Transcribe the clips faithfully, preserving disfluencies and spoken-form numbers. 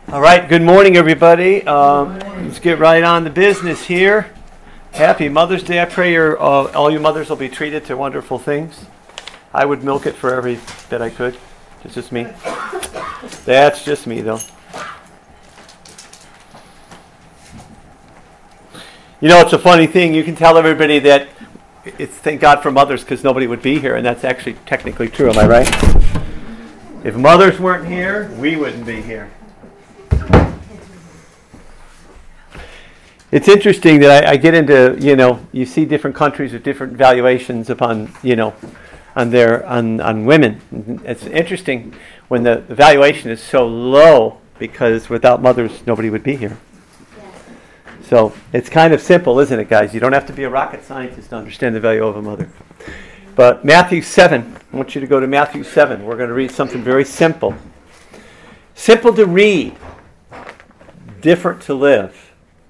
All right, good morning, everybody. Um, let's get right on the business here. Happy Mother's Day. I pray your, uh, all you mothers will be treated to wonderful things. I would milk it for every bit I could. It's just me. That's just me, though. You know, it's a funny thing. You can tell everybody that it's thank God for mothers because nobody would be here, and that's actually technically true. Am I right? If mothers weren't here, we wouldn't be here. It's interesting that I, I get into, you know, you see different countries with different valuations upon, you know, on their on, on women. It's interesting when the, the valuation is so low because without mothers, nobody would be here. So it's kind of simple, isn't it, guys? You don't have to be a rocket scientist to understand the value of a mother. But Matthew seven, I want you to go to Matthew seven. We're going to read something very simple. Simple to read, different to live.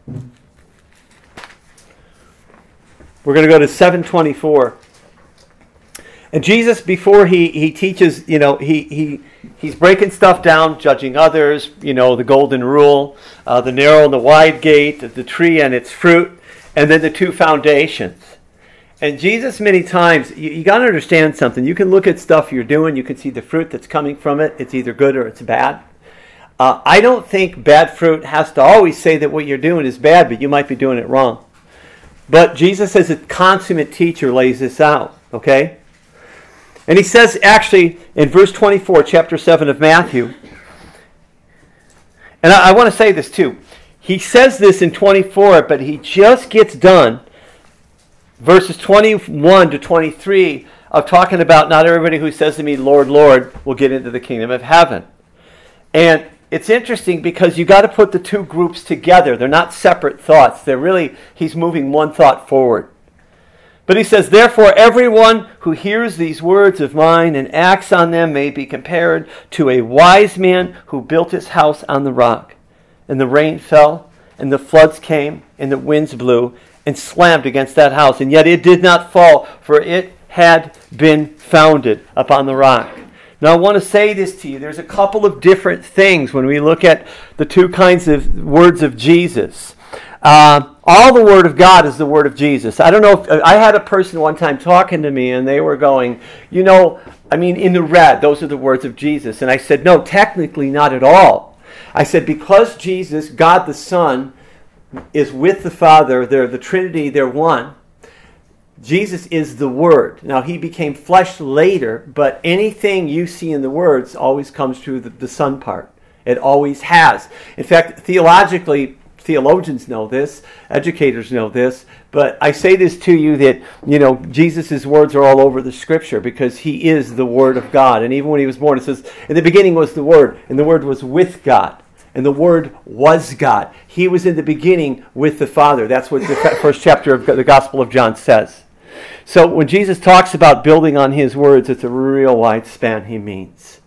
We're going to go to seven twenty-four. And Jesus, before he, he teaches, you know, he, he he's breaking stuff down, judging others, you know, the golden rule, uh, the narrow and the wide gate, the tree and its fruit, and then the two foundations. And Jesus, many times, you, you got to understand something. You can look at stuff you're doing, you can see the fruit that's coming from it. It's either good or it's bad. Uh, I don't think bad fruit has to always say that what you're doing is bad, but you might be doing it wrong. But Jesus, as a consummate teacher, lays this out, okay? And he says, actually, in verse twenty-four, chapter seven of Matthew, and I, I want to say this too. He says this in twenty-four, but he just gets done, verses twenty-one to twenty-three, of talking about not everybody who says to me, Lord, Lord, will get into the kingdom of heaven. And it's interesting because you got to put the two groups together. They're not separate thoughts. They're really, he's moving one thought forward. But he says, therefore, everyone who hears these words of mine and acts on them may be compared to a wise man who built his house on the rock. And the rain fell, and the floods came, and the winds blew, and slammed against that house. And yet it did not fall, for it had been founded upon the rock. Now I want to say this to you. There's a couple of different things when we look at the two kinds of words of Jesus. Uh, all the Word of God is the Word of Jesus. I don't know if, I had a person one time talking to me and they were going, you know, I mean in the red, those are the words of Jesus. And I said, no, technically not at all. I said, because Jesus, God the Son, is with the Father, they're the Trinity, they're one. Jesus is the Word. Now, he became flesh later, but anything you see in the words always comes through the, the Son part. It always has. In fact, theologically, theologians know this, educators know this, but I say this to you that, you know, Jesus' words are all over the Scripture because he is the Word of God. And even when he was born, it says, in the beginning was the Word, and the Word was with God. And the Word was God. He was in the beginning with the Father. That's what the first chapter of the Gospel of John says. So when Jesus talks about building on his words, it's a real wide span he means.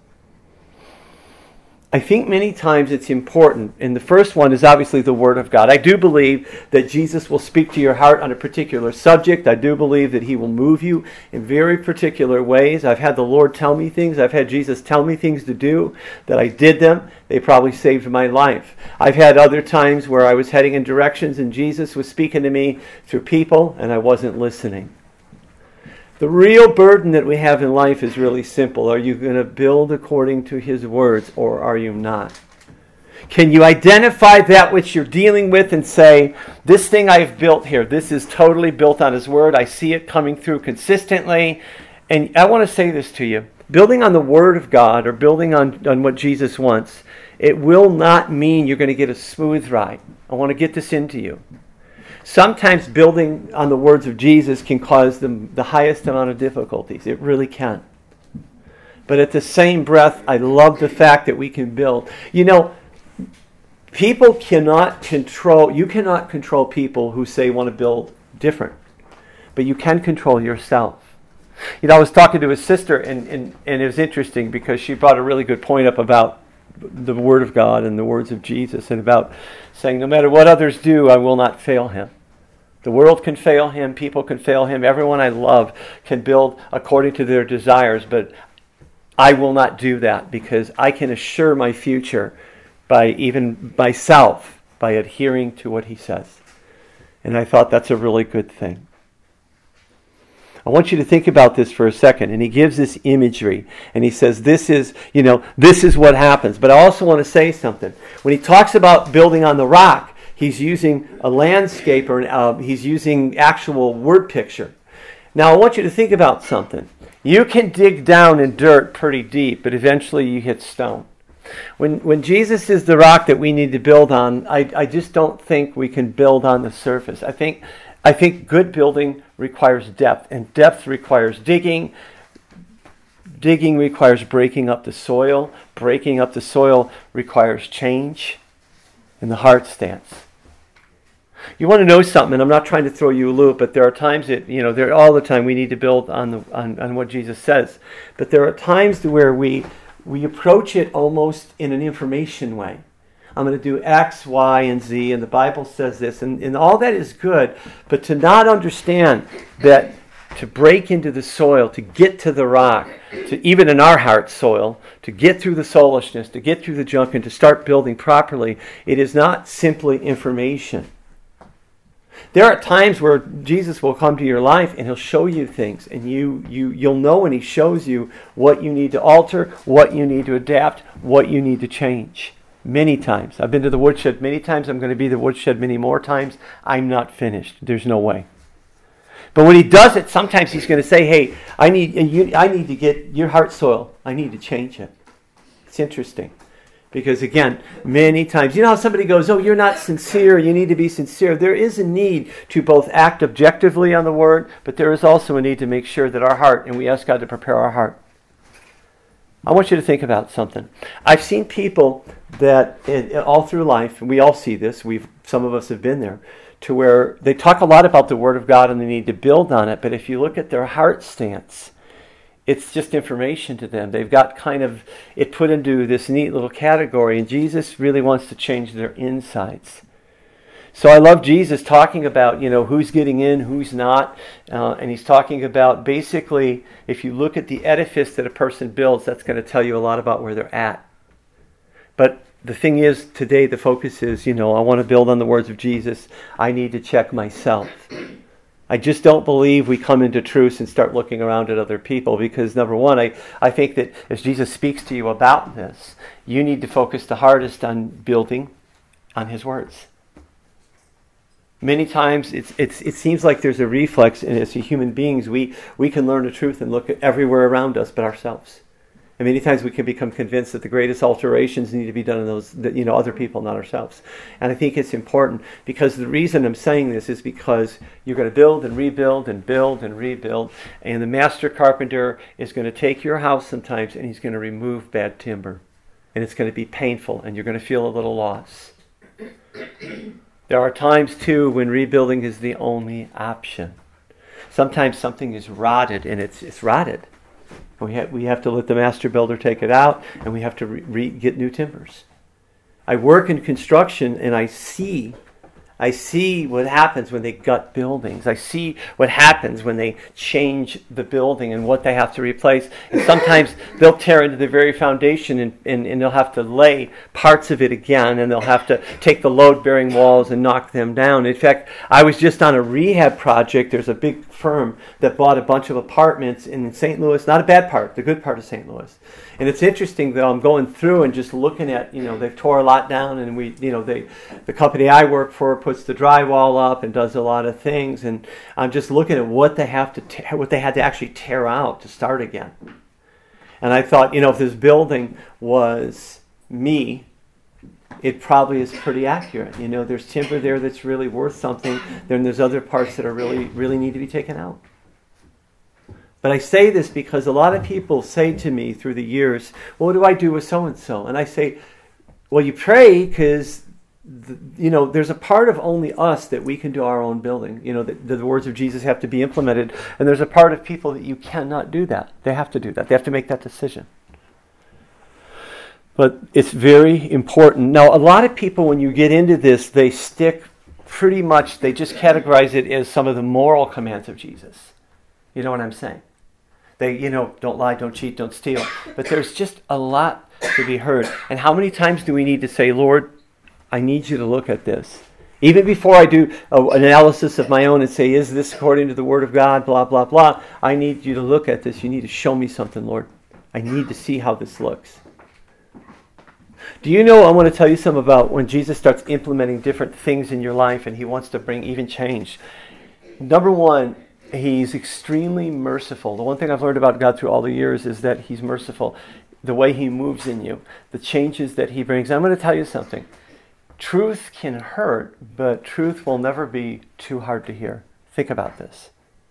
I think many times it's important, and the first one is obviously the Word of God. I do believe that Jesus will speak to your heart on a particular subject. I do believe that he will move you in very particular ways. I've had the Lord tell me things. I've had Jesus tell me things to do, that I did them. They probably saved my life. I've had other times where I was heading in directions and Jesus was speaking to me through people and I wasn't listening. The real burden that we have in life is really simple. Are you going to build according to his words or are you not? Can you identify that which you're dealing with and say, this thing I've built here, this is totally built on his word. I see it coming through consistently. And I want to say this to you. Building on the word of God or building on, on what Jesus wants, it will not mean you're going to get a smooth ride. I want to get this into you. Sometimes building on the words of Jesus can cause them the highest amount of difficulties. It really can. But at the same breath, I love the fact that we can build. You know, people cannot control, you cannot control people who say want to build different. But you can control yourself. You know, I was talking to a sister, and, and, and it was interesting because she brought a really good point up about the Word of God and the words of Jesus, and about saying, no matter what others do, I will not fail him. The world can fail him, people can fail him, everyone I love can build according to their desires, but I will not do that because I can assure my future by even myself, by adhering to what he says. And I thought that's a really good thing. I want you to think about this for a second. And he gives this imagery. And he says, this is, you know, this is what happens. But I also want to say something. When he talks about building on the rock, he's using a landscape, or uh, he's using actual word picture. Now, I want you to think about something. You can dig down in dirt pretty deep, but eventually you hit stone. When when Jesus is the rock that we need to build on, I, I just don't think we can build on the surface. I think I think good building requires depth, and depth requires digging. Digging requires breaking up the soil. Breaking up the soil requires change in the heart stance. You want to know something, and I'm not trying to throw you a loop, but there are times that, you know, there all the time we need to build on the on, on what Jesus says. But there are times where we we approach it almost in an information way. I'm going to do X, Y, and Z, and the Bible says this, and, and all that is good, but to not understand that to break into the soil, to get to the rock, to even in our heart soil, to get through the soulishness, to get through the junk, and to start building properly, it is not simply information. There are times where Jesus will come to your life and he'll show you things, and you, you, you'll know when he shows you what you need to alter, what you need to adapt, what you need to change. Many times. I've been to the woodshed many times. I'm going to be to the woodshed many more times. I'm not finished. There's no way. But when he does it, sometimes he's going to say, hey, I need, you, I need to get your heart soil. I need to change it. It's interesting. Because again, many times, you know how somebody goes, oh, you're not sincere, you need to be sincere. There is a need to both act objectively on the word, but there is also a need to make sure that our heart, and we ask God to prepare our heart. I want you to think about something. I've seen people that in, all through life, and we all see this, we've some of us have been there, to where they talk a lot about the Word of God and they need to build on it, but if you look at their heart stance, it's just information to them. They've got kind of it put into this neat little category, and Jesus really wants to change their insides. So I love Jesus talking about, you know, who's getting in, who's not, uh, and he's talking about basically, if you look at the edifice that a person builds, that's going to tell you a lot about where they're at. But the thing is, today the focus is, you know, I want to build on the words of Jesus. I need to check myself. I just don't believe we come into truth and start looking around at other people, because number one, I, I think that as Jesus speaks to you about this, you need to focus the hardest on building on his words. Many times it's, it's, it seems like there's a reflex, and as human beings, we, we can learn the truth and look at everywhere around us but ourselves. And many times we can become convinced that the greatest alterations need to be done in those, you know, other people, not ourselves. And I think it's important, because the reason I'm saying this is because you're going to build and rebuild and build and rebuild, and the master carpenter is going to take your house sometimes and he's going to remove bad timber. And it's going to be painful, and you're going to feel a little loss. There are times, too, when rebuilding is the only option. Sometimes something is rotted, and it's it's rotted. We have, we have to let the master builder take it out, and we have to re, re, get new timbers. I work in construction, and I see I see what happens when they gut buildings. I see what happens when they change the building and what they have to replace. And sometimes they'll tear into the very foundation, and, and, and they'll have to lay parts of it again, and they'll have to take the load-bearing walls and knock them down. In fact, I was just on a rehab project. There's a big firm that bought a bunch of apartments in Saint Louis. Not a bad part, the good part of Saint Louis. And it's interesting that I'm going through and just looking at, you know, they've tore a lot down, and we, you know, they, the company I work for puts the drywall up and does a lot of things, and I'm just looking at what they have to, te- what they had to actually tear out to start again. And I thought, you know, if this building was me, it probably is pretty accurate. You know, there's timber there that's really worth something. Then there's other parts that are really, really need to be taken out. But I say this because a lot of people say to me through the years, well, what do I do with so-and-so? And I say, well, you pray, because, you know, there's a part of only us that we can do our own building. You know, the, the words of Jesus have to be implemented. And there's a part of people that you cannot do that. They have to do that. They have to make that decision. But it's very important. Now, a lot of people, when you get into this, they stick pretty much, they just categorize it as some of the moral commands of Jesus. You know what I'm saying? They, you know, don't lie, don't cheat, don't steal. But there's just a lot to be heard. And how many times do we need to say, Lord, I need you to look at this? Even before I do a, an analysis of my own and say, is this according to the Word of God, blah, blah, blah. I need you to look at this. You need to show me something, Lord. I need to see how this looks. Do you know, I want to tell you something about when Jesus starts implementing different things in your life and he wants to bring even change. Number one, he's extremely merciful. The one thing I've learned about God through all the years is that he's merciful. The way he moves in you, the changes that he brings. I'm going to tell you something. Truth can hurt, but truth will never be too hard to hear. Think about this.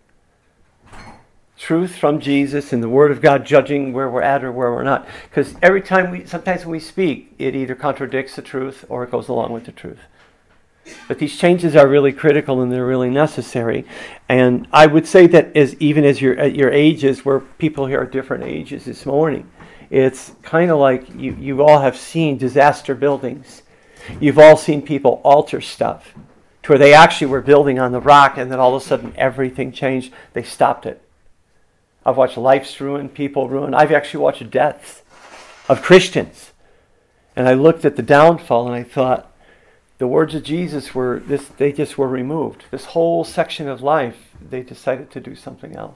Truth from Jesus and the Word of God judging where we're at or where we're not. Because every time we, sometimes when we speak, it either contradicts the truth or it goes along with the truth. But these changes are really critical and they're really necessary. And I would say that as even as you're at your ages, where people here are different ages this morning, it's kind of like you, you all have seen disaster buildings. You've all seen people alter stuff to where they actually were building on the rock and then all of a sudden everything changed. They stopped it. I've watched lives ruined, people ruined. I've actually watched deaths of Christians. And I looked at the downfall and I thought, the words of Jesus were, this, they just were removed. This whole section of life, they decided to do something else.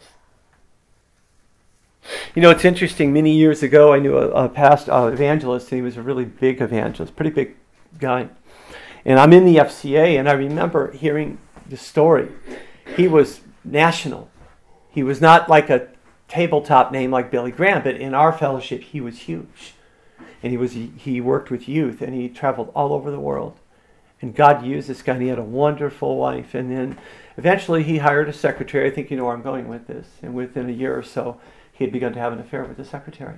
You know, it's interesting. Many years ago, I knew a, a past uh, evangelist, and he was a really big evangelist, pretty big guy. And I'm in the F C A, and I remember hearing the story. He was national. He was not like a tabletop name like Billy Graham, but in our fellowship, he was huge. And he was he worked with youth, and he traveled all over the world. And God used this guy, and he had a wonderful wife. And then eventually he hired a secretary. I think you know where I'm going with this. And within a year or so, he had begun to have an affair with the secretary.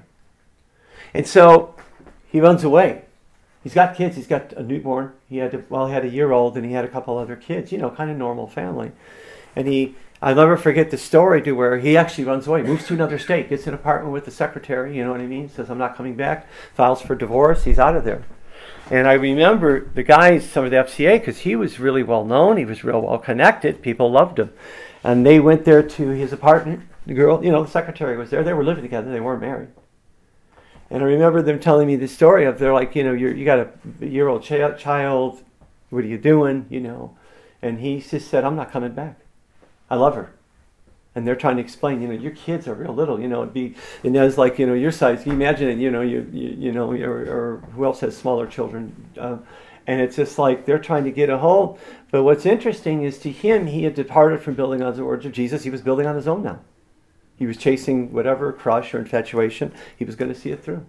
And so he runs away. He's got kids. He's got a newborn. He had, a, well, he had a year-old, and he had a couple other kids. You know, kind of normal family. And he, I'll never forget the story to where he actually runs away, moves to another state, gets an apartment with the secretary, you know what I mean? Says, I'm not coming back. Files for divorce. He's out of there. And I remember the guys, some of the F C A, because he was really well known. He was real well connected. People loved him. And they went there to his apartment. The girl, you know, the secretary was there. They were living together. They weren't married. And I remember them telling me the story of, they're like, you know, you're, you got a year-old ch- child. What are you doing? You know. And he just said, I'm not coming back. I love her. And they're trying to explain, you know, your kids are real little, you know, it'd be, and as like, you know, your size, you imagine it, you know, you, you, you know, or, or who else has smaller children? Uh, and it's just like, they're trying to get a hold. But what's interesting is to him, he had departed from building on the words of Jesus. He was building on his own now. He was chasing whatever crush or infatuation. He was going to see it through.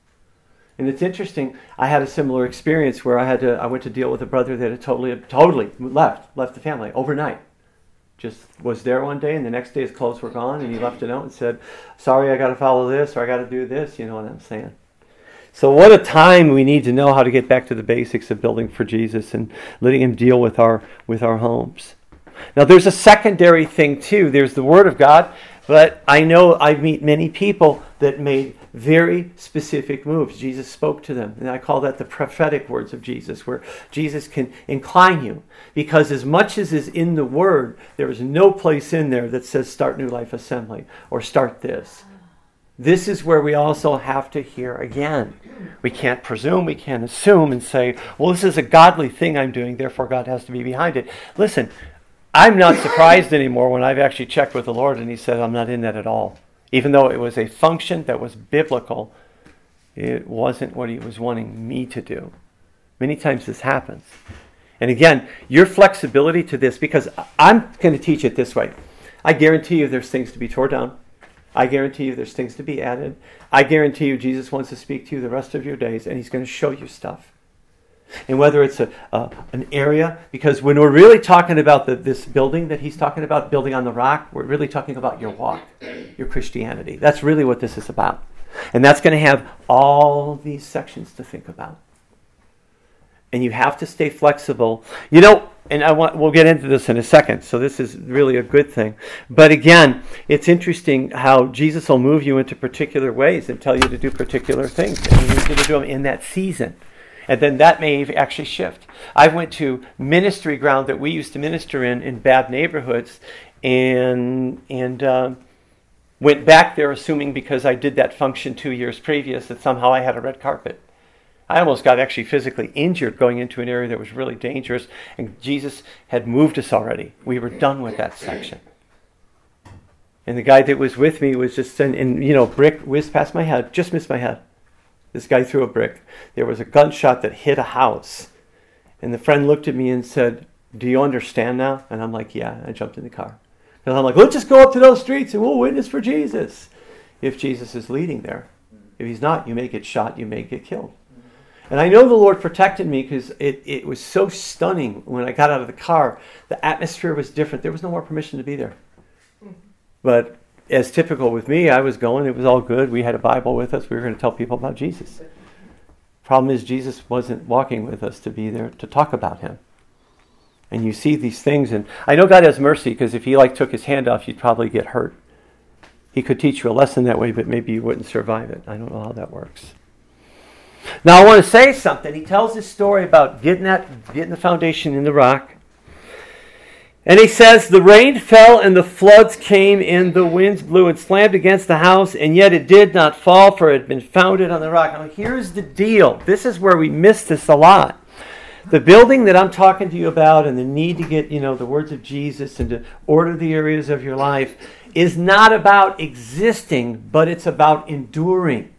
And it's interesting, I had a similar experience where I had to, I went to deal with a brother that had totally, totally left, left the family overnight. Just was there one day, and the next day his clothes were gone, and he left a note and said, sorry, I got to follow this, or I got to do this, you know what I'm saying? So what a time we need to know how to get back to the basics of building for Jesus and letting him deal with our with our homes. Now there's a secondary thing too. There's the Word of God, but I know I meet many people that made very specific moves. Jesus spoke to them, and I call that the prophetic words of Jesus, where Jesus can incline you. Because as much as is in the Word, there is no place in there that says start New Life Assembly or start this. This is where we also have to hear again. We can't presume, we can't assume and say, well, this is a godly thing I'm doing, therefore God has to be behind it. Listen, I'm not surprised anymore when I've actually checked with the Lord and he said, I'm not in that at all. Even though it was a function that was biblical, it wasn't what he was wanting me to do. Many times this happens. And again, your flexibility to this, because I'm going to teach it this way. I guarantee you there's things to be torn down. I guarantee you there's things to be added. I guarantee you Jesus wants to speak to you the rest of your days, and he's going to show you stuff. And whether it's a, a an area, because when we're really talking about the, this building that he's talking about, building on the rock, we're really talking about your walk, your Christianity. That's really what this is about. And that's going to have all these sections to think about. And you have to stay flexible. You know, and I want we'll get into this in a second, so this is really a good thing. But again, it's interesting how Jesus will move you into particular ways and tell you to do particular things. And he needs you to do them in that season. And then that may actually shift. I went to ministry ground that we used to minister in, in bad neighborhoods, and and um, went back there assuming because I did that function two years previous that somehow I had a red carpet. I almost got actually physically injured going into an area that was really dangerous, and Jesus had moved us already. We were done with that section. And the guy that was with me was just, and, and you know, brick whizzed past my head, just missed my head. This guy threw a brick. There was a gunshot that hit a house. And the friend looked at me and said, do you understand now? And I'm like, yeah. I jumped in the car. And I'm like, let's just go up to those streets and we'll witness for Jesus. If Jesus is leading there. If he's not, you may get shot, you may get killed. And I know the Lord protected me because it, it was so stunning when I got out of the car. The atmosphere was different. There was no more permission to be there. But as typical with me, I was going. It was all good. We had a Bible with us. We were going to tell people about Jesus. Problem is, Jesus wasn't walking with us to be there to talk about him. And you see these things. And I know God has mercy because if he like took his hand off, you'd probably get hurt. He could teach you a lesson that way, but maybe you wouldn't survive it. I don't know how that works. Now I want to say something. He tells this story about getting that, getting the foundation in the rock. And he says, the rain fell and the floods came and the winds blew and slammed against the house, and yet it did not fall, for it had been founded on the rock. Now here's the deal. This is where we miss this a lot. The building that I'm talking to you about and the need to get, you know, the words of Jesus and to order the areas of your life is not about existing, but it's about enduring.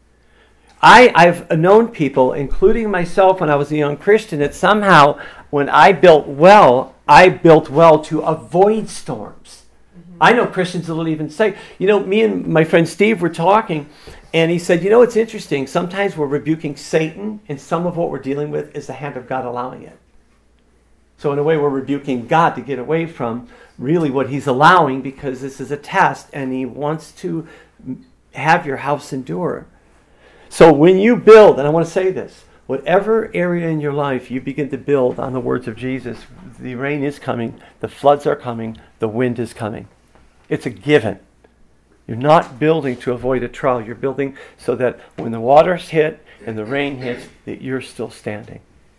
I, I've known people, including myself when I was a young Christian, that somehow when I built well, I built well to avoid storms. Mm-hmm. I know Christians that will even say, you know, me and my friend Steve were talking, and he said, you know, it's interesting. Sometimes we're rebuking Satan, and some of what we're dealing with is the hand of God allowing it. So in a way, we're rebuking God to get away from really what he's allowing, because this is a test, and he wants to have your house endure. So when you build, and I want to say this, whatever area in your life you begin to build on the words of Jesus, the rain is coming, the floods are coming, the wind is coming. It's a given. You're not building to avoid a trial. You're building so that when the waters hit and the rain hits, that you're still standing.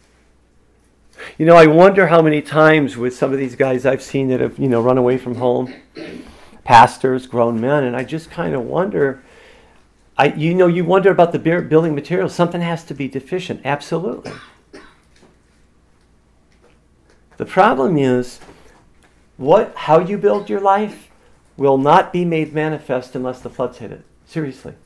You know, I wonder how many times with some of these guys I've seen that have, you know, run away from home, pastors, grown men, and I just kind of wonder, I, you know, you wonder about the building materials. Something has to be deficient. Absolutely. The problem is, what, how you build your life will not be made manifest unless the floods hit it. Seriously.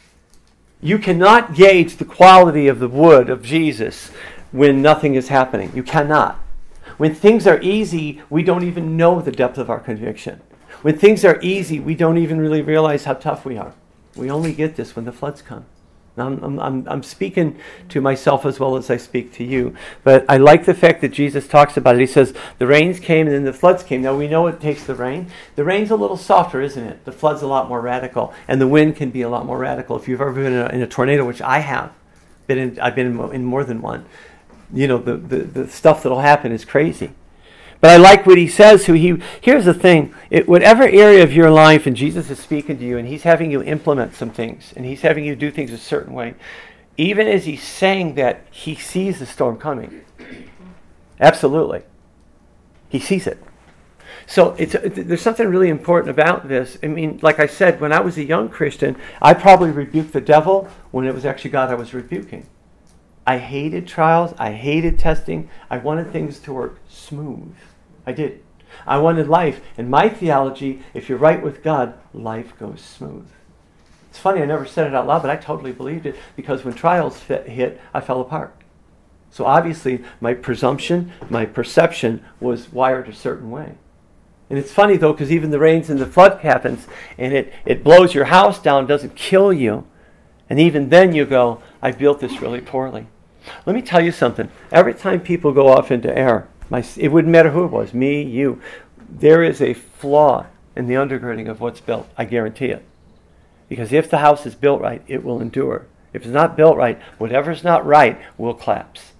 You cannot gauge the quality of the wood of Jesus when nothing is happening. You cannot. When things are easy, we don't even know the depth of our conviction. When things are easy, we don't even really realize how tough we are. We only get this when the floods come. I'm, I'm, I'm speaking to myself as well as I speak to you. But I like the fact that Jesus talks about it. He says, the rains came and then the floods came. Now we know it takes the rain. The rain's a little softer, isn't it? The flood's a lot more radical. And the wind can be a lot more radical. If you've ever been in a, in a tornado, which I have, been in, I've been in, in more than one, you know, the, the, the stuff that'll happen is crazy. But I like what he says. Who he Here's the thing. It, whatever area of your life, and Jesus is speaking to you, and he's having you implement some things, and he's having you do things a certain way, even as he's saying that, he sees the storm coming. Absolutely. He sees it. So it's, it, there's something really important about this. I mean, like I said, when I was a young Christian, I probably rebuked the devil when it was actually God I was rebuking. I hated trials. I hated testing. I wanted things to work smooth. I did. I wanted life. In my theology, if you're right with God, life goes smooth. It's funny, I never said it out loud, but I totally believed it, because when trials fit, hit, I fell apart. So obviously, my presumption, my perception was wired a certain way. And it's funny, though, because even the rains and the flood happens, and it, it blows your house down, doesn't kill you. And even then you go, I built this really poorly. Let me tell you something. Every time people go off into error, my, it wouldn't matter who it was, me, you, there is a flaw in the undergirding of what's built. I guarantee it. Because if the house is built right, it will endure. If it's not built right, whatever's not right will collapse.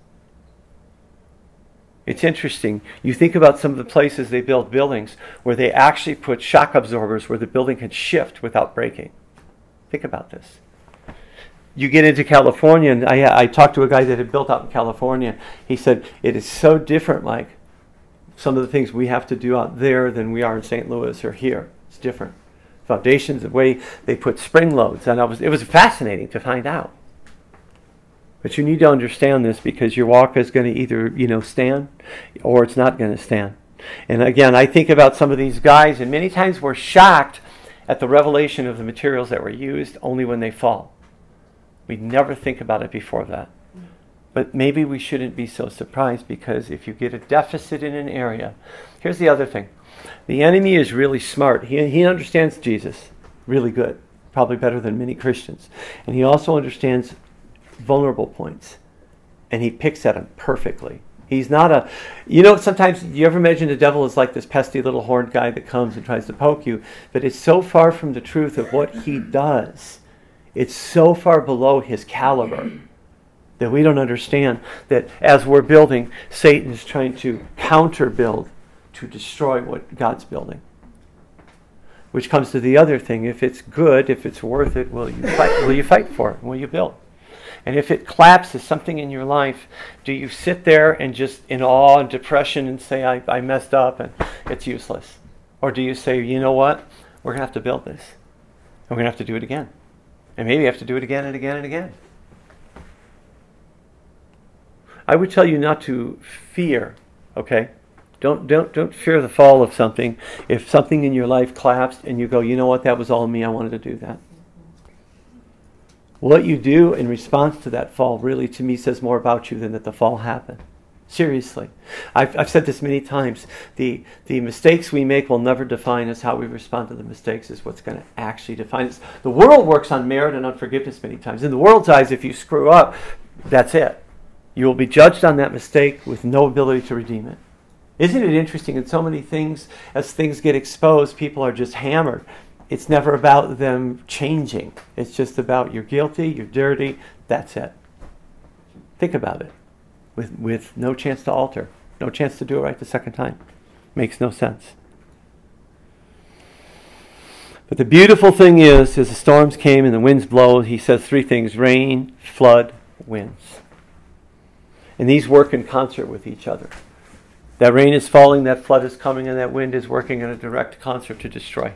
It's interesting. You think about some of the places they build buildings where they actually put shock absorbers where the building can shift without breaking. Think about this. You get into California, and I, I talked to a guy that had built out in California. He said, it is so different, like some of the things we have to do out there than we are in Saint Louis or here. It's different. If foundations, the way they put spring loads. And I was, it was fascinating to find out. But you need to understand this because your walk is going to either, you know, stand or it's not going to stand. And again, I think about some of these guys, and many times we're shocked at the revelation of the materials that were used only when they fall. We never think about it before that. But maybe we shouldn't be so surprised, because if you get a deficit in an area, here's the other thing. The enemy is really smart. He, he understands Jesus really good, probably better than many Christians. And he also understands vulnerable points, and he picks at them perfectly. He's not a, you know, sometimes you ever imagine the devil is like this pesky little horned guy that comes and tries to poke you, but it's so far from the truth of what he does. It's so far below his caliber that we don't understand that as we're building, Satan is trying to counter-build to destroy what God's building. Which comes to the other thing. If it's good, if it's worth it, will you fight, will you fight for it? Will you build? And if it collapses something in your life, do you sit there and just in awe and depression and say, I, I messed up and it's useless? Or do you say, you know what? We're going to have to build this. And we're going to have to do it again. And maybe you have to do it again and again and again. I would tell you not to fear, okay? Don't, don't, don't fear the fall of something. If something in your life collapsed and you go, you know what? That was all me. I wanted to do that. What you do in response to that fall really, to me, says more about you than that the fall happened. Seriously. I've, I've said this many times. The, the mistakes we make will never define us. How we respond to the mistakes is what's going to actually define us. The world works on merit and unforgiveness many times. In the world's eyes, if you screw up, that's it. You will be judged on that mistake with no ability to redeem it. Isn't it interesting? In so many things, as things get exposed, people are just hammered. It's never about them changing. It's just about you're guilty, you're dirty, that's it. Think about it. With with no chance to alter. No chance to do it right the second time. Makes no sense. But the beautiful thing is, as the storms came and the winds blow, he says three things: rain, flood, winds. And these work in concert with each other. That rain is falling, that flood is coming, and that wind is working in a direct concert to destroy.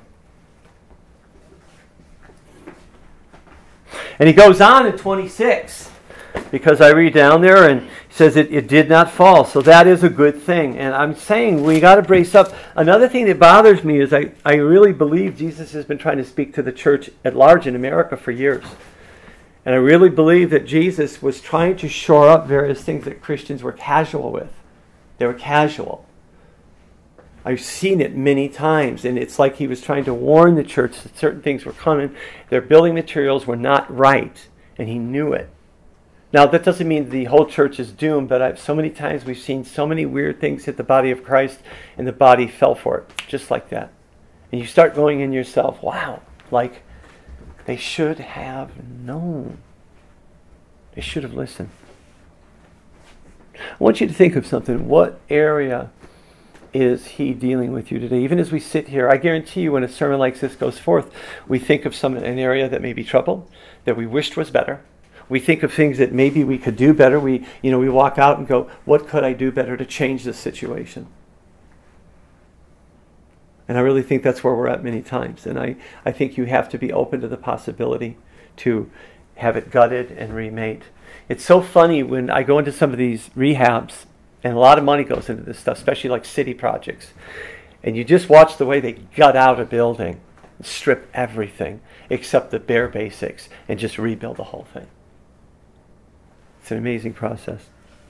And he goes on in twenty-six, because I read down there and he says it, it did not fall. So that is a good thing. And I'm saying we got to brace up. Another thing that bothers me is I, I really believe Jesus has been trying to speak to the church at large in America for years. And I really believe that Jesus was trying to shore up various things that Christians were casual with. They were casual. I've seen it many times, and it's like he was trying to warn the church that certain things were coming. Their building materials were not right, and he knew it. Now, that doesn't mean the whole church is doomed, but I've, so many times we've seen so many weird things hit the body of Christ, and the body fell for it, just like that. And you start going in yourself, wow, like they should have known. They should have listened. I want you to think of something. What area is he dealing with you today? Even as we sit here, I guarantee you when a sermon like this goes forth, we think of some an area that may be troubled, that we wished was better. We think of things that maybe we could do better. We, you know, we walk out and go, what could I do better to change this situation? And I really think that's where we're at many times. And I, I think you have to be open to the possibility to have it gutted and remade. It's so funny when I go into some of these rehabs, and a lot of money goes into this stuff, especially like city projects. And you just watch the way they gut out a building, strip everything except the bare basics, and just rebuild the whole thing. It's an amazing process.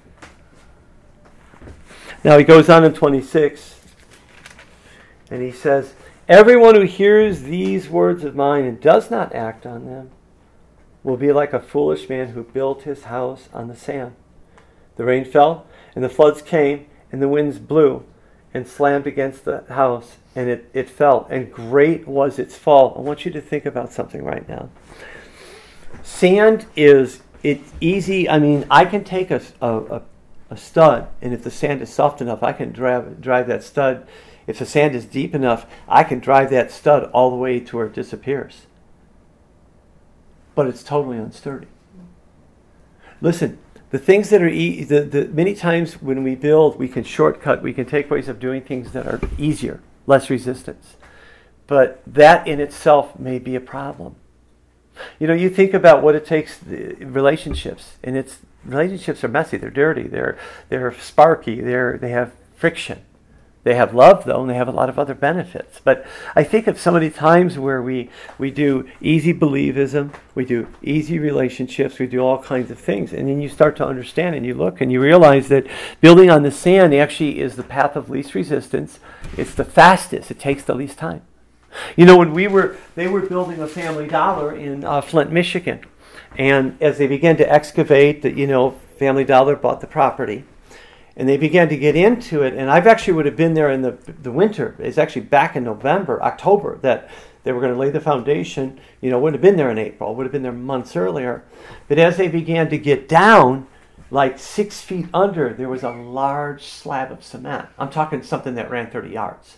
Now he goes on in twenty-six, and he says, everyone who hears these words of mine and does not act on them will be like a foolish man who built his house on the sand. The rain fell, and the floods came, and the winds blew and slammed against the house, and it, it fell, and great was its fall. I want you to think about something right now. Sand is, it's easy. I mean, I can take a, a, a stud, and if the sand is soft enough, I can drive, drive that stud. If the sand is deep enough, I can drive that stud all the way to where it disappears. But it's totally unsturdy. Listen, the things that are, e- the, the many times when we build, we can shortcut, we can take ways of doing things that are easier, less resistance. but that in itself may be a problem. You know, you think about what it takes, the relationships, and it's relationships are messy, they're dirty, they're they're sparky, they're they have friction. They have love, though, and they have a lot of other benefits. But I think of so many times where we, we do easy believism, we do easy relationships, we do all kinds of things. And then you start to understand and you look and you realize that building on the sand actually is the path of least resistance. It's the fastest. It takes the least time. You know, when we were, they were building a Family Dollar in uh, Flint, Michigan. And as they began to excavate, the, you know, Family Dollar bought the property. And they began to get into it, and I've actually would have been there in the the winter. It's actually back in November, October, that they were going to lay the foundation. You know, wouldn't have been there in April. Would have been there months earlier. But as they began to get down, like six feet under, there was a large slab of cement. I'm talking something that ran thirty yards.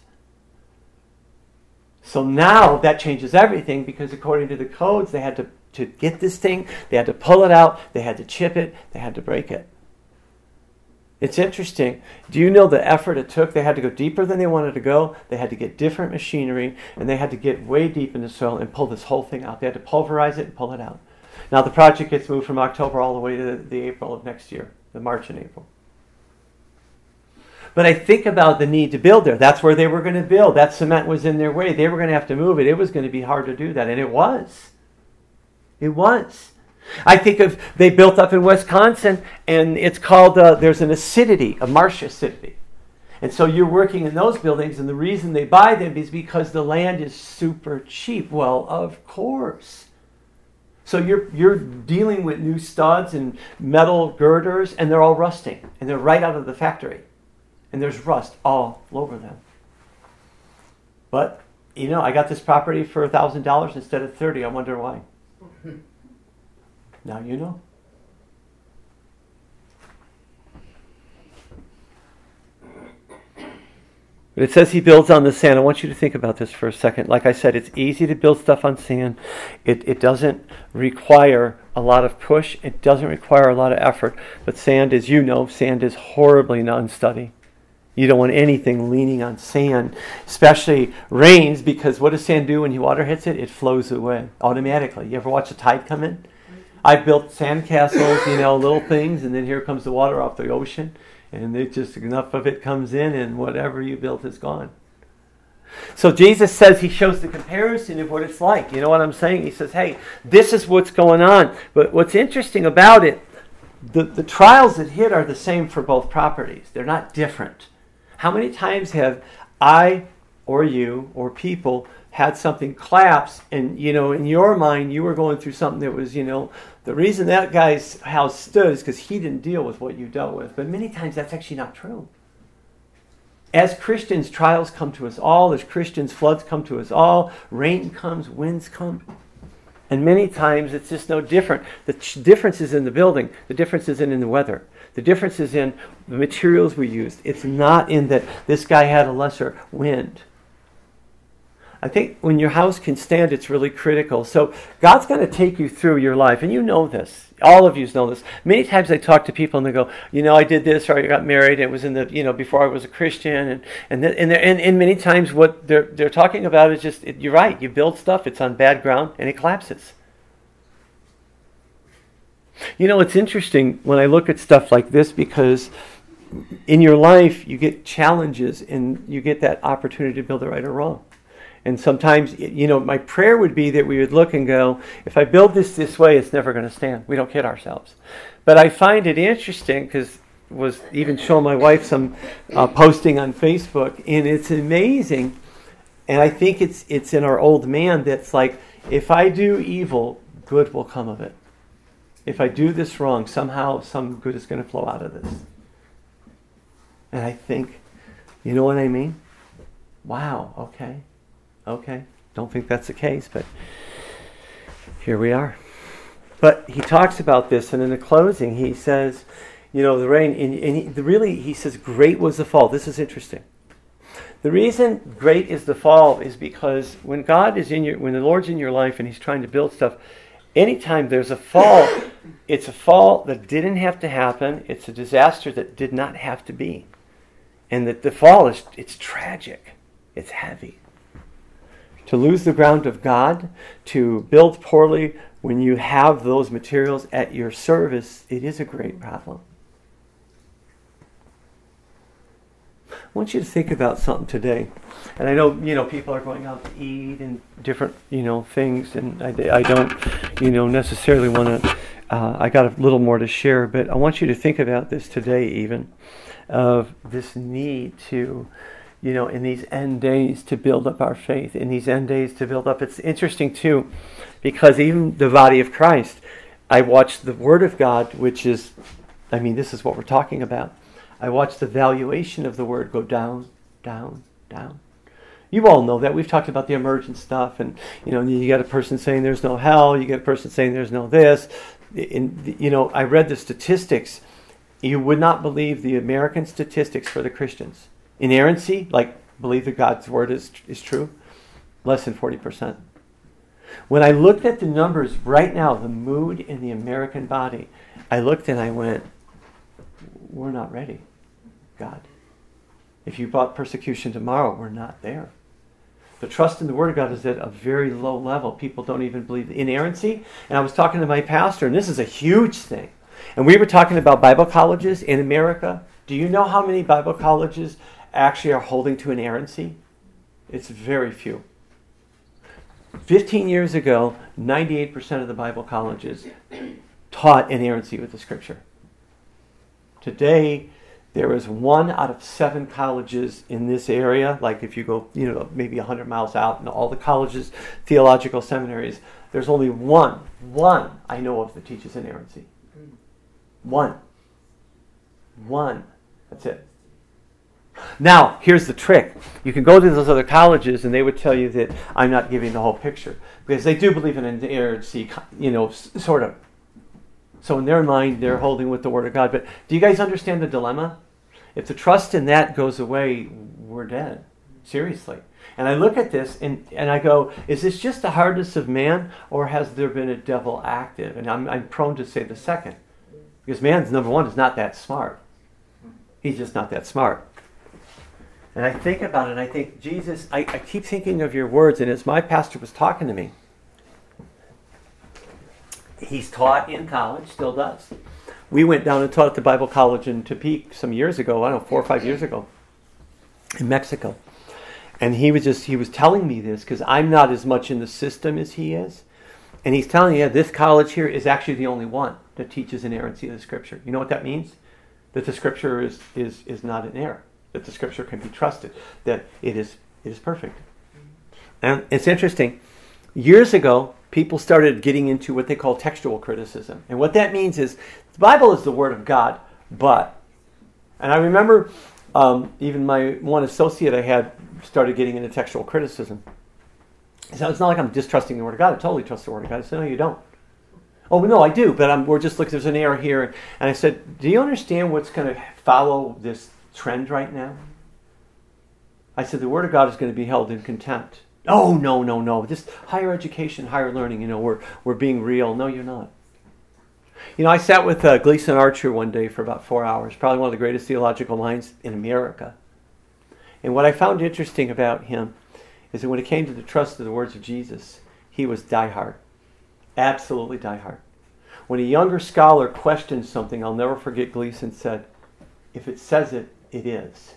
So now that changes everything, because according to the codes, they had to, to get this thing, they had to pull it out, they had to chip it, they had to break it. It's interesting. Do you know the effort it took? They had to go deeper than they wanted to go. They had to get different machinery, and they had to get way deep in the soil and pull this whole thing out. They had to pulverize it and pull it out. Now the project gets moved from October all the way to the, the April of next year, the March and April. But I think about the need to build there. That's where they were going to build. That cement was in their way. They were going to have to move it. It was going to be hard to do that, and it was. It was. I think of, they built up in Wisconsin, and it's called, uh, there's an acidity, a marsh acidity. And so you're working in those buildings, and the reason they buy them is because the land is super cheap. Well, of course. So you're you're dealing with new studs and metal girders, and they're all rusting, and they're right out of the factory. And there's rust all over them. But, you know, I got this property for one thousand dollars instead of thirty dollars. I wonder why. Now you know. But it says he builds on the sand. I want you to think about this for a second. Like I said, it's easy to build stuff on sand. It it doesn't require a lot of push. It doesn't require a lot of effort. But sand, as you know, sand is horribly non-steady. You don't want anything leaning on sand, especially rains, because what does sand do when water hits it? It flows away automatically. You ever watch the tide come in? I've built sand castles, you know, little things, and then here comes the water off the ocean, and it just enough of it comes in, and whatever you built is gone. So Jesus says, he shows the comparison of what it's like. You know what I'm saying? He says, hey, this is what's going on. But what's interesting about it, the, the trials that hit are the same for both properties. They're not different. How many times have I or you or people had something collapse, and, you know, in your mind, you were going through something that was, you know, the reason that guy's house stood is because he didn't deal with what you dealt with. But many times that's actually not true. As Christians, trials come to us all. As Christians, floods come to us all. Rain comes, winds come. And many times it's just no different. The ch- difference is in the building. The difference isn't in the weather. The difference is in the materials we used. It's not in that this guy had a lesser wind. I think when your house can stand, it's really critical. So God's going to take you through your life, and you know this. All of you know this. Many times I talk to people and they go, you know, I did this, or I got married. It was in the, you know, before I was a Christian, and and th- and, and and many times what they're they're talking about is just, it, you're right. You build stuff, it's on bad ground, and it collapses. You know, it's interesting when I look at stuff like this, because in your life you get challenges and you get that opportunity to build it right or wrong. And sometimes, you know, my prayer would be that we would look and go, if I build this this way, it's never going to stand. We don't kid ourselves. But I find it interesting, because I was even showing my wife some uh, posting on Facebook, and it's amazing. And I think it's it's in our old man that's like, if I do evil, good will come of it. If I do this wrong, somehow some good is going to flow out of this. And I think, you know what I mean? Wow, okay. Okay, don't think that's the case, but here we are. But he talks about this, and in the closing, he says, you know, the rain, and, and he, the really, he says, great was the fall. This is interesting. The reason great is the fall is because when God is in your, when the Lord's in your life and he's trying to build stuff, anytime there's a fall, it's a fall that didn't have to happen. It's a disaster that did not have to be. And that the fall is, it's tragic. It's heavy. To lose the ground of God, to build poorly when you have those materials at your service, it is a great problem. I want you to think about something today. And I know, you know, people are going out to eat and different, you know, things. And I, I don't, you know, necessarily want to, uh, I got a little more to share. But I want you to think about this today even, of this need to, you know, in these end days to build up our faith, in these end days to build up. It's interesting too, because even the body of Christ, I watched the Word of God, which is, I mean, this is what we're talking about. I watched the valuation of the Word go down, down, down. You all know that. We've talked about the emergent stuff, and, you know, you got a person saying there's no hell, you get a person saying there's no this. In, you know, I read the statistics. You would not believe the American statistics for the Christians. Inerrancy, like believe that God's word is is true, less than forty percent. When I looked at the numbers right now, the mood in the American body, I looked and I went, we're not ready, God. If you brought persecution tomorrow, we're not there. The trust in the Word of God is at a very low level. People don't even believe the inerrancy. And I was talking to my pastor, and this is a huge thing. And we were talking about Bible colleges in America. Do you know how many Bible colleges actually are holding to inerrancy? It's very few. Fifteen years ago, ninety-eight percent of the Bible colleges taught inerrancy with the Scripture. Today, there is one out of seven colleges in this area. Like if you go, you know, maybe one hundred miles out, and all the colleges, theological seminaries, there's only one, one I know of that teaches inerrancy. One. One. That's it. Now, here's the trick. You can go to those other colleges and they would tell you that I'm not giving the whole picture. Because they do believe in inerrancy, you know, sort of. So in their mind, they're holding with the Word of God. But do you guys understand the dilemma? If the trust in that goes away, we're dead. Seriously. And I look at this and, and I go, is this just the hardness of man, or has there been a devil active? And I'm, I'm prone to say the second. Because man's, number one, is not that smart. He's just not that smart. And I think about it, and I think, Jesus, I, I keep thinking of your words, and as my pastor was talking to me, he's taught in college, still does. We went down and taught at the Bible College in Tepic some years ago, I don't know, four or five years ago, in Mexico. And he was just, he was telling me this, because I'm not as much in the system as he is. And he's telling me, yeah, this college here is actually the only one that teaches inerrancy of the Scripture. You know what that means? That the Scripture is, is, is not in error. That the Scripture can be trusted, that it is it is perfect. And it's interesting. Years ago, people started getting into what they call textual criticism. And what that means is, the Bible is the Word of God, but, and I remember um, even my one associate I had started getting into textual criticism. So it's not like I'm distrusting the Word of God. I totally trust the Word of God. I said, no, you don't. Oh, no, I do, but I'm, we're just looking, there's an error here. And I said, do you understand what's going to follow this trend right now? I said the Word of God is going to be held in contempt. Oh, no, no, no. This higher education, higher learning, you know, we're we're being real. No, you're not. You know, I sat with uh, Gleason Archer one day for about four hours, probably one of the greatest theological minds in America. And what I found interesting about him is that when it came to the trust of the words of Jesus, he was diehard. Absolutely diehard. When a younger scholar questioned something, I'll never forget Gleason said, if it says it, it is.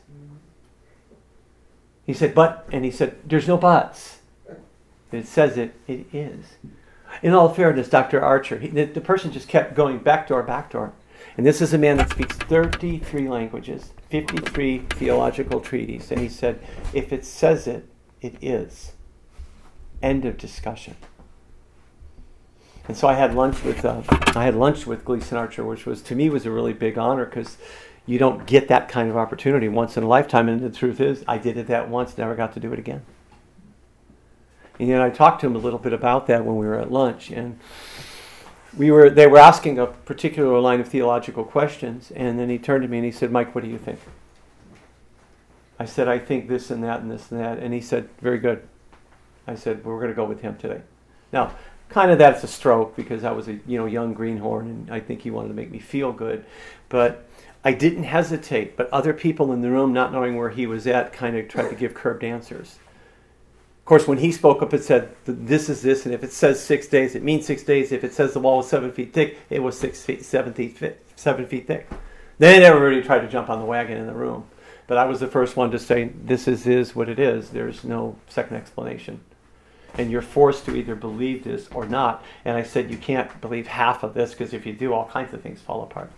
He said, but, and he said, there's no buts. If it says it, it is. In all fairness, Doctor Archer, he, the, the person just kept going backdoor, backdoor. And this is a man that speaks thirty-three languages, fifty-three theological treatises. And he said, if it says it, it is. End of discussion. And so I had lunch with uh, I had lunch with Gleason Archer, which was to me was a really big honor, because you don't get that kind of opportunity once in a lifetime. And the truth is, I did it that once, never got to do it again. And you know, I talked to him a little bit about that when we were at lunch, and we were they were asking a particular line of theological questions, and then he turned to me and he said, Mike, what do you think? I said, I think this and that and this and that. And he said, very good. I said, well, we're going to go with him today. Now, kind of that's a stroke, because I was a you know young greenhorn, and I think he wanted to make me feel good. But I didn't hesitate. But other people in the room, not knowing where he was at, kind of tried to give curved answers. course, when he spoke up, it said, this is this, and if it says six days, it means six days. If it says the wall was seven feet thick, it was six feet, seven feet, seven feet thick. Then everybody tried to jump on the wagon in the room. But I was the first one to say, this is, is what it is. There's no second explanation. And you're forced to either believe this or not. And I said, you can't believe half of this, because if you do, all kinds of things fall apart.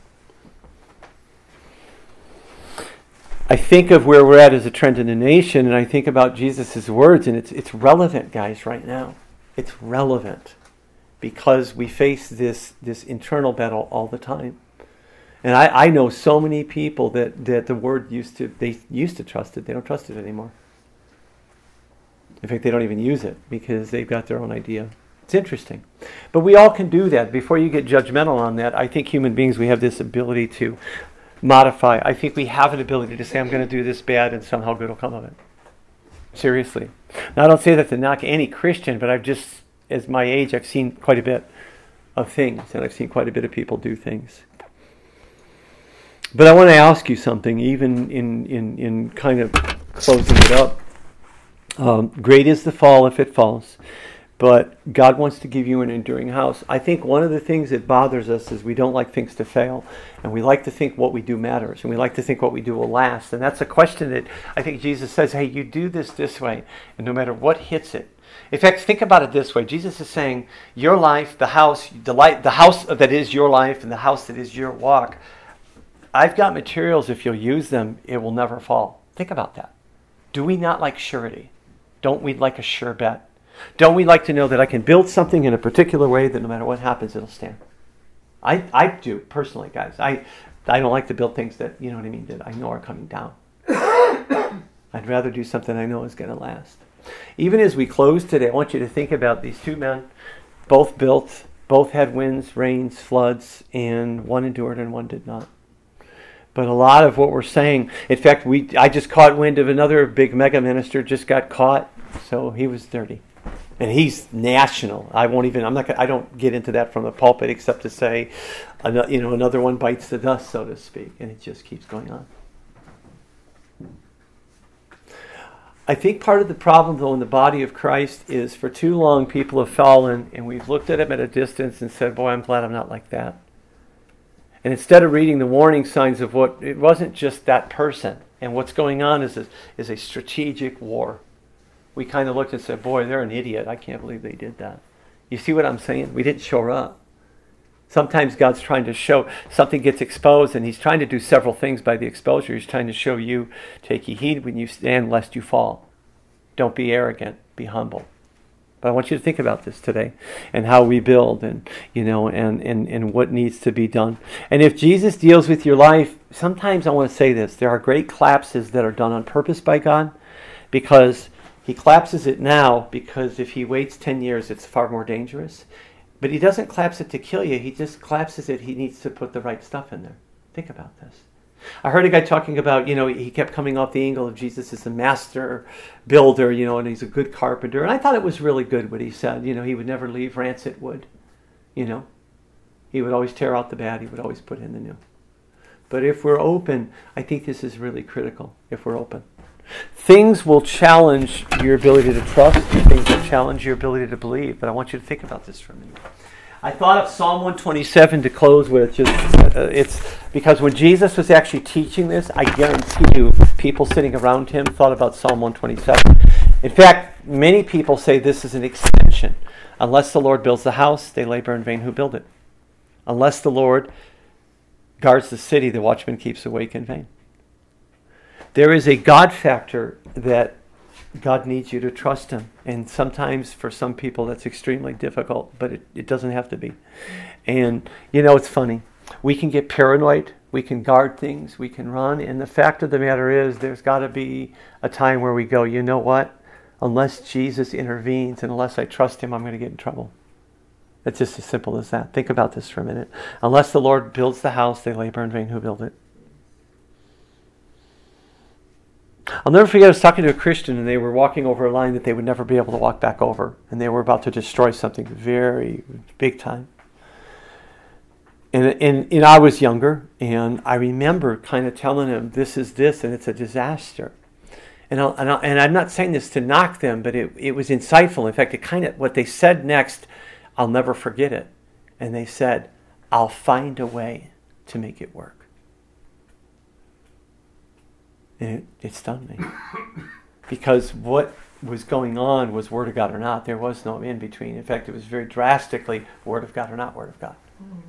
I think of where we're at as a trend in the nation, and I think about Jesus' words, and it's it's relevant, guys, right now. It's relevant because we face this this internal battle all the time. And I, I know so many people that, that the word used to, they used to trust it. They don't trust it anymore. In fact, they don't even use it because they've got their own idea. It's interesting. But we all can do that. Before you get judgmental on that, I think human beings, we have this ability to modify. I think we have an ability to say, I'm going to do this bad and somehow good will come of it. Seriously. Now, I don't say that to knock any Christian, but I've just, as my age, I've seen quite a bit of things, and I've seen quite a bit of people do things. But I want to ask you something, even in, in, in kind of closing it up. Um, great is the fall if it falls, but God wants to give you an enduring house. I think one of the things that bothers us is we don't like things to fail, and we like to think what we do matters, and we like to think what we do will last. And that's a question that I think Jesus says, hey, you do this this way, and no matter what hits it. In fact, think about it this way. Jesus is saying, your life, the house, the, light, the house that is your life, and the house that is your walk, I've got materials, if you'll use them, it will never fall. Think about that. Do we not like surety? Don't we like a sure bet? Don't we like to know that I can build something in a particular way that no matter what happens, it'll stand? I I do, personally, guys. I I don't like to build things that, you know what I mean, that I know are coming down. I'd rather do something I know is going to last. Even as we close today, I want you to think about these two men, both built, both had winds, rains, floods, and one endured and one did not. But a lot of what we're saying, in fact, we I just caught wind of another big mega minister just got caught, so he was dirty. And he's national. I won't even, I'm not gonna, I don't get into that from the pulpit except to say, you know, another one bites the dust, so to speak, and it just keeps going on. I think part of the problem, though, in the body of Christ is for too long people have fallen, and we've looked at him at a distance and said, boy, I'm glad I'm not like that. And instead of reading the warning signs of what, it wasn't just that person. And what's going on is a, is a strategic war. We kind of looked and said, boy, they're an idiot. I can't believe they did that. You see what I'm saying? We didn't show up. Sometimes God's trying to show, something gets exposed, and he's trying to do several things by the exposure. He's trying to show you, take ye heed when you stand, lest you fall. Don't be arrogant. Be humble. But I want you to think about this today and how we build and, you know, and, and, and what needs to be done. And if Jesus deals with your life, sometimes I want to say this. There are great collapses that are done on purpose by God because he collapses it now because if he waits ten years, it's far more dangerous. But he doesn't collapse it to kill you. He just collapses it. He needs to put the right stuff in there. Think about this. I heard a guy talking about, you know, he kept coming off the angle of Jesus as a master builder, you know, and he's a good carpenter. And I thought it was really good what he said. You know, he would never leave rancid wood, you know. He would always tear out the bad. He would always put in the new. But if we're open, I think this is really critical, if we're open. Things will challenge your ability to trust. Things will challenge your ability to believe. But I want you to think about this for a minute. I thought of Psalm one twenty-seven to close with. Just uh, it's because when Jesus was actually teaching this, I guarantee you, people sitting around him thought about Psalm one twenty-seven. In fact, many people say this is an extension. Unless the Lord builds the house, they labor in vain who build it. Unless the Lord guards the city, the watchman keeps awake in vain. There is a God factor that God needs you to trust him. And sometimes for some people that's extremely difficult, but it, it doesn't have to be. And, you know, it's funny. We can get paranoid. We can guard things. We can run. And the fact of the matter is there's got to be a time where we go, you know what? Unless Jesus intervenes and unless I trust him, I'm going to get in trouble. It's just as simple as that. Think about this for a minute. Unless the Lord builds the house, they labor in vain who build it. I'll never forget, I was talking to a Christian and they were walking over a line that they would never be able to walk back over. And they were about to destroy something very big time. And, and, and I was younger and I remember kind of telling him, this is this and it's a disaster. And, I'll, and, I'll, and I'm not saying this to knock them, but it, it was insightful. In fact, it kind of, what they said next, I'll never forget it. And they said, I'll find a way to make it work. And it, it stunned me. Because what was going on was Word of God or not. There was no in between. In fact, it was very drastically Word of God or not Word of God.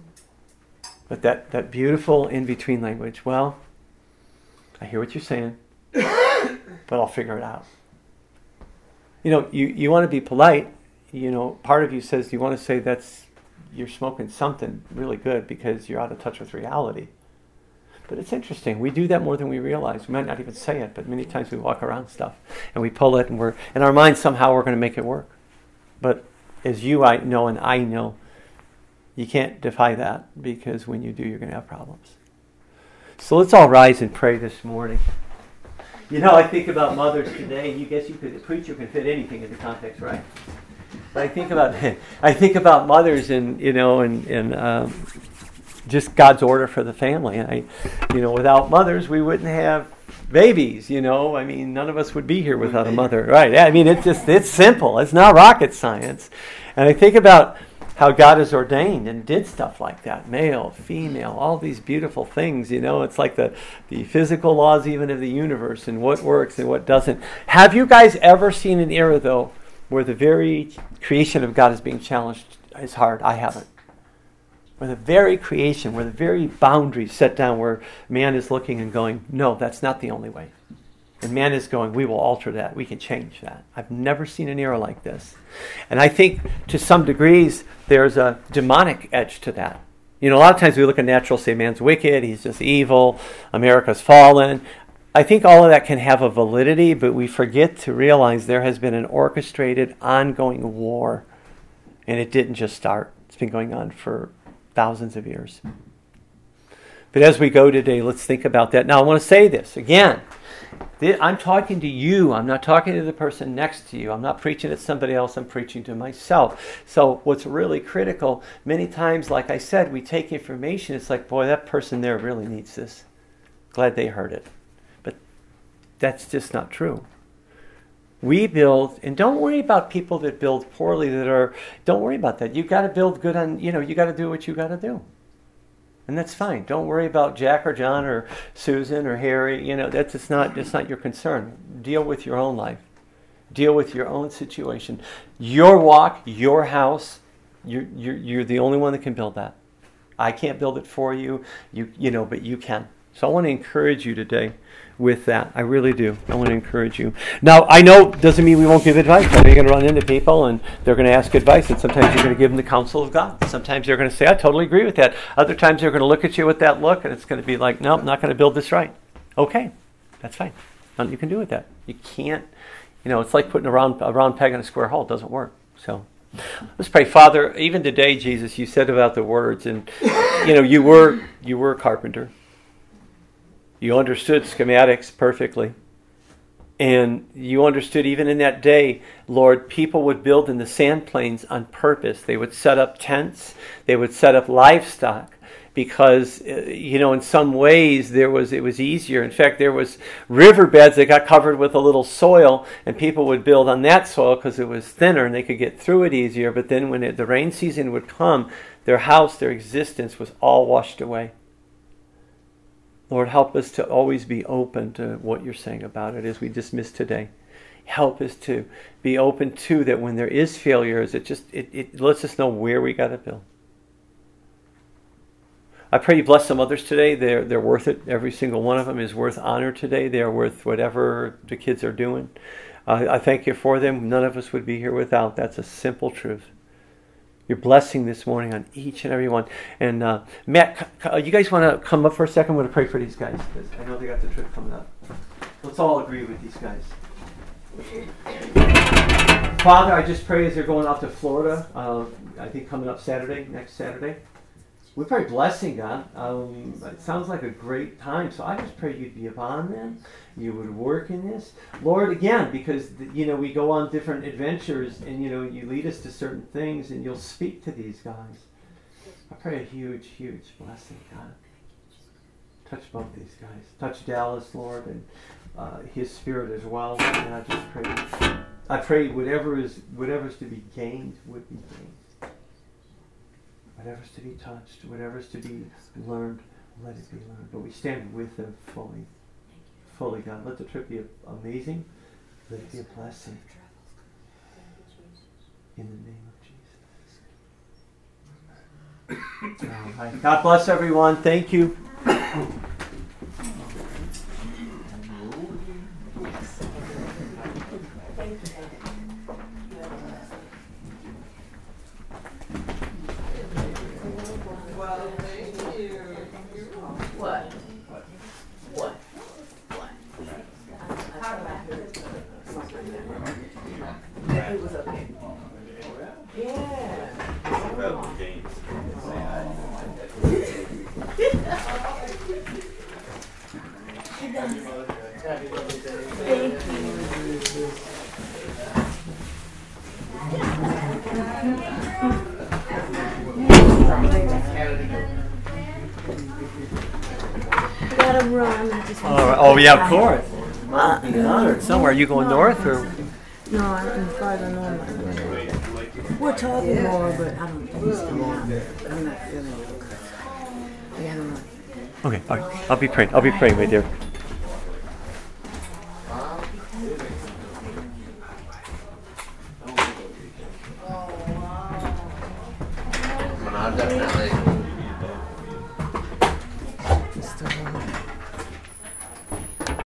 But that, that beautiful in-between language, well, I hear what you're saying, but I'll figure it out. You know, you, you want to be polite. You know, part of you says you want to say that's, you're smoking something really good because you're out of touch with reality. But it's interesting. We do that more than we realize. We might not even say it, but many times we walk around stuff and we pull it and we're, in our mind somehow we're going to make it work. But as you I know and I know, you can't defy that, because when you do, you're going to have problems. So let's all rise and pray this morning. You know, I think about mothers today. You guess you could, a preacher can fit anything into context, right? But I think about, I think about mothers and, you know, and, and um, just God's order for the family. And I, you know, without mothers, we wouldn't have babies, you know. I mean, none of us would be here without a mother, right? I mean, it's just, it's simple. It's not rocket science. And I think about how God has ordained and did stuff like that. Male, female, all these beautiful things, you know. It's like the, the physical laws even of the universe and what works and what doesn't. Have you guys ever seen an era, though, where the very creation of God is being challenged is hard? I haven't. Where the very creation, where the very boundaries set down, where man is looking and going, no, that's not the only way. And man is going, we will alter that. We can change that. I've never seen an era like this. And I think to some degrees there's a demonic edge to that. You know, a lot of times we look at natural, say man's wicked, he's just evil, America's fallen. I think all of that can have a validity, but we forget to realize there has been an orchestrated, ongoing war. And it didn't just start. It's been going on for thousands of years. But as we go today, let's think about that. Now, I want to say this again. I'm talking to you. I'm not talking to the person next to you. I'm not preaching at somebody else. I'm preaching to myself. So what's really critical, many times, like I said, we take information. It's like, boy, that person there really needs this. Glad they heard it. But that's just not true. We build, and don't worry about people that build poorly that are, don't worry about that. You've got to build good on, you know, you got to do what you got to do. And that's fine. Don't worry about Jack or John or Susan or Harry. You know, that's just not, that's not your concern. Deal with your own life. Deal with your own situation. Your walk, your house, you're, you're, you're the only one that can build that. I can't build it for you, you, you know, but you can. So I want to encourage you today with that. I really do. I want to encourage you. Now, I know doesn't mean we won't give advice. I know you're going to run into people and they're going to ask advice, and sometimes you're going to give them the counsel of God. Sometimes they're going to say, I totally agree with that. Other times they're going to look at you with that look and it's going to be like, nope, not going to build this right. Okay, that's fine. Nothing you can do with that. You can't, you know, it's like putting a round, a round peg in a square hole. It doesn't work. So let's pray. Father, even today, Jesus, you said about the words, and, you know, you were, you were a carpenter. You understood schematics perfectly. And you understood even in that day, Lord, people would build in the sand plains on purpose. They would set up tents. They would set up livestock because, you know, in some ways there was it was easier. In fact, there was riverbeds that got covered with a little soil, and people would build on that soil because it was thinner and they could get through it easier. But then when it, the rain season would come, their house, their existence was all washed away. Lord, help us to always be open to what you're saying about it as we dismiss today. Help us to be open to that when there is failures, it just it, it lets us know where we got to build. I pray you bless some others today. They're, they're worth it. Every single one of them is worth honor today. They are worth whatever the kids are doing. Uh, I thank you for them. None of us would be here without. That's a simple truth. Your blessing this morning on each and every one. And uh, Matt, c- c- you guys want to come up for a second? I'm going to pray for these guys. I know they got the trip coming up. Let's all agree with these guys. Father, I just pray as they're going out to Florida, uh, I think coming up Saturday, next Saturday. We pray blessing, God. Um, it sounds like a great time. So I just pray you'd be upon them. You would work in this. Lord, again, because, you know, we go on different adventures and, you know, you lead us to certain things and you'll speak to these guys. I pray a huge, huge blessing, God. touch both these guys. Touch Dallas, Lord, and uh, his spirit as well. And I just pray, I pray whatever is whatever is to be gained would be gained. Whatever's to be touched, whatever's to be learned, let it be learned. But we stand with them fully, fully, God. Let the trip be amazing. Let it be a blessing. In the name of Jesus. All right. God bless everyone. Thank you. What? What? It was okay. Yeah. Thank you. I gotta run. I just All right. Oh, yeah, of course. Uh, be honored. Somewhere. Are you going north or? No, I'm farther north. We're talking more, but I don't think it's tomorrow. I'm not feeling it. I gotta run. Okay. All right. I'll be praying. I'll be praying, my dear. Definitely.